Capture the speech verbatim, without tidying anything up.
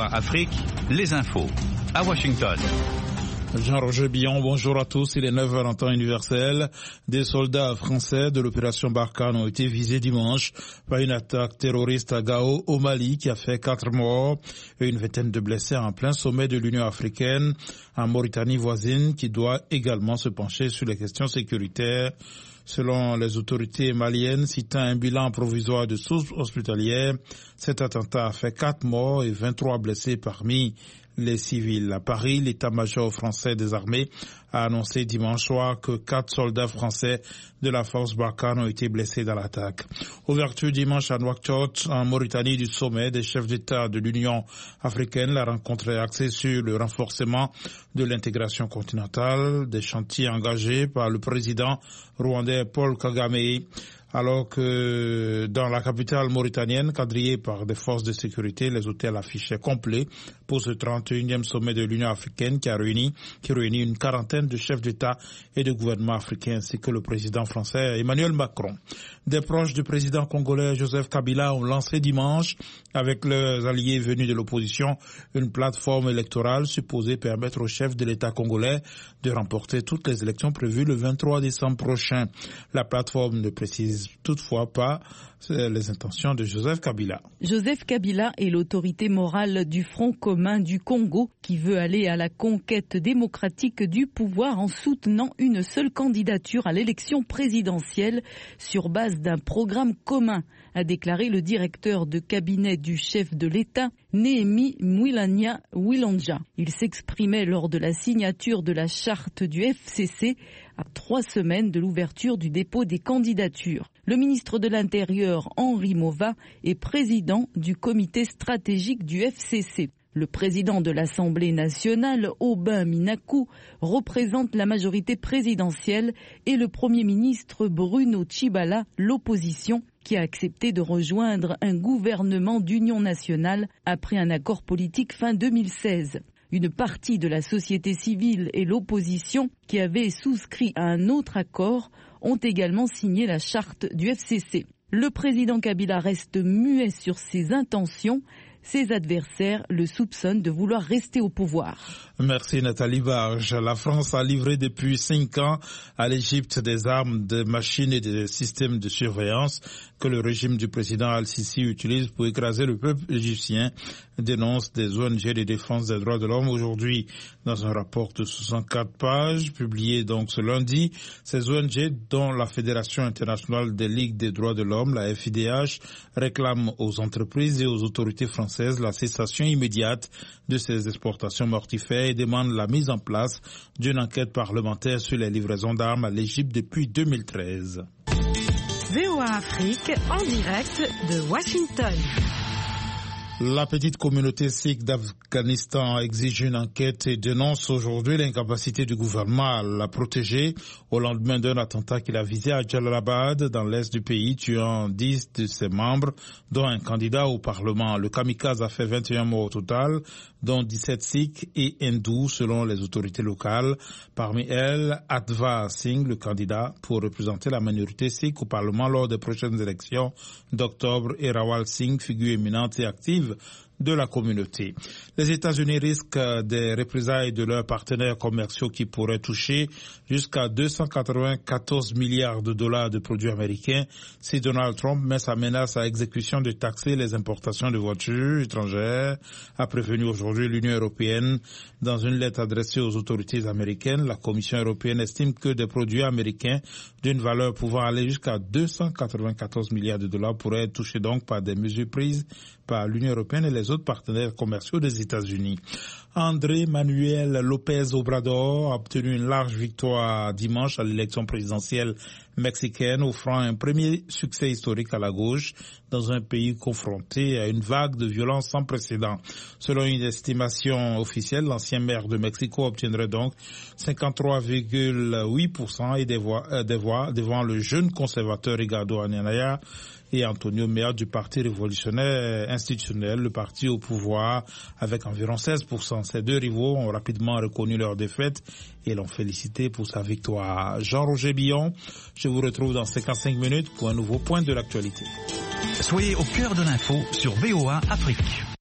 A Afrique, les infos. À Washington. Jean-Roger Billon, bonjour à tous. Il est neuf heures en temps universel. Des soldats français de l'opération Barkhane ont été visés dimanche par une attaque terroriste à Gao, au Mali, qui a fait quatre morts et une vingtaine de blessés en plein sommet de l'Union africaine en Mauritanie voisine, qui doit également se pencher sur les questions sécuritaires. Selon les autorités maliennes, citant un bilan provisoire de sources hospitalières, cet attentat a fait quatre morts et vingt-trois blessés parmi les civils. À Paris, l'état-major français des armées a annoncé dimanche soir que quatre soldats français de la force Barkhane ont été blessés dans l'attaque. Ouverture dimanche à Nouakchott, en Mauritanie, du sommet des chefs d'État de l'Union africaine. La rencontre est axée sur le renforcement de l'intégration continentale, des chantiers engagés par le président rwandais Paul Kagame. Alors que dans la capitale mauritanienne, quadrillée par des forces de sécurité, les hôtels affichaient complets pour ce trente et unième sommet de l'Union africaine qui a réuni, qui réunit une quarantaine de chefs d'État et de gouvernements africains ainsi que le président français Emmanuel Macron. Des proches du président congolais Joseph Kabila ont lancé dimanche, avec leurs alliés venus de l'opposition, une plateforme électorale supposée permettre au chef de l'État congolais de remporter toutes les élections prévues le vingt-trois décembre prochain. La plateforme ne précise toutefois pas les intentions de Joseph Kabila. Joseph Kabila est l'autorité morale du Front commun du Congo qui veut aller à la conquête démocratique du pouvoir en soutenant une seule candidature à l'élection présidentielle sur base d'un programme commun, a déclaré le directeur de cabinet du chef de l'État, Néhémie Mwilania Wilonja. Il s'exprimait lors de la signature de la charte du F C C à trois semaines de l'ouverture du dépôt des candidatures. Le ministre de l'Intérieur, Henri Mova, est président du comité stratégique du F C C. Le président de l'Assemblée nationale, Aubin Minakou, représente la majorité présidentielle et le Premier ministre Bruno Tshibala, l'opposition, qui a accepté de rejoindre un gouvernement d'union nationale après un accord politique fin deux mille seize. Une partie de la société civile et l'opposition, qui avaient souscrit à un autre accord, ont également signé la charte du F C C. Le président Kabila reste muet sur ses intentions. Ses adversaires le soupçonnent de vouloir rester au pouvoir. Merci Nathalie Barge. La France a livré depuis cinq ans à l'Égypte des armes, des machines et des systèmes de surveillance que le régime du président Al-Sisi utilise pour écraser le peuple égyptien, dénonce des O N G de défense des droits de l'homme aujourd'hui. Dans un rapport de soixante-quatre pages, publié donc ce lundi, ces O N G, dont la Fédération internationale des ligues des droits de l'homme, la F I D H, réclament aux entreprises et aux autorités françaises la cessation immédiate de ces exportations mortifères et demande la mise en place d'une enquête parlementaire sur les livraisons d'armes à l'Égypte depuis deux mille treize. V O A Afrique en direct de Washington. La petite communauté sikh d'Afghanistan exige une enquête et dénonce aujourd'hui l'incapacité du gouvernement à la protéger au lendemain d'un attentat qu'il a visé à Jalalabad dans l'est du pays, tuant dix de ses membres, dont un candidat au Parlement. Le kamikaze a fait vingt et un morts au total, dont dix-sept sikhs et hindous selon les autorités locales. Parmi elles, Adva Singh, le candidat pour représenter la minorité sikh au Parlement lors des prochaines élections d'octobre, et Rawal Singh, figure éminente et active de la communauté. Les États-Unis risquent des représailles de leurs partenaires commerciaux qui pourraient toucher jusqu'à deux cent quatre-vingt-quatorze milliards de dollars de produits américains si Donald Trump met sa menace à exécution de taxer les importations de voitures étrangères, a prévenu aujourd'hui l'Union européenne. Dans une lettre adressée aux autorités américaines, la Commission européenne estime que des produits américains d'une valeur pouvant aller jusqu'à deux cent quatre-vingt-quatorze milliards de dollars pourraient être touchés donc par des mesures prises par l'Union européenne et les autres partenaires commerciaux des États-Unis. André Manuel López Obrador a obtenu une large victoire dimanche à l'élection présidentielle mexicaine, offrant un premier succès historique à la gauche dans un pays confronté à une vague de violence sans précédent. Selon une estimation officielle, l'ancien maire de Mexico obtiendrait donc cinquante-trois virgule huit pour cent et des voix, euh, des voix devant le jeune conservateur Ricardo Anaya et Antonio Mea du Parti révolutionnaire institutionnel, le parti au pouvoir, avec environ seize pour cent. Ces deux rivaux ont rapidement reconnu leur défaite et l'ont félicité pour sa victoire. Jean-Roger Billon, je vous retrouve dans cinquante-cinq minutes pour un nouveau point de l'actualité. Soyez au cœur de l'info sur V O A Afrique.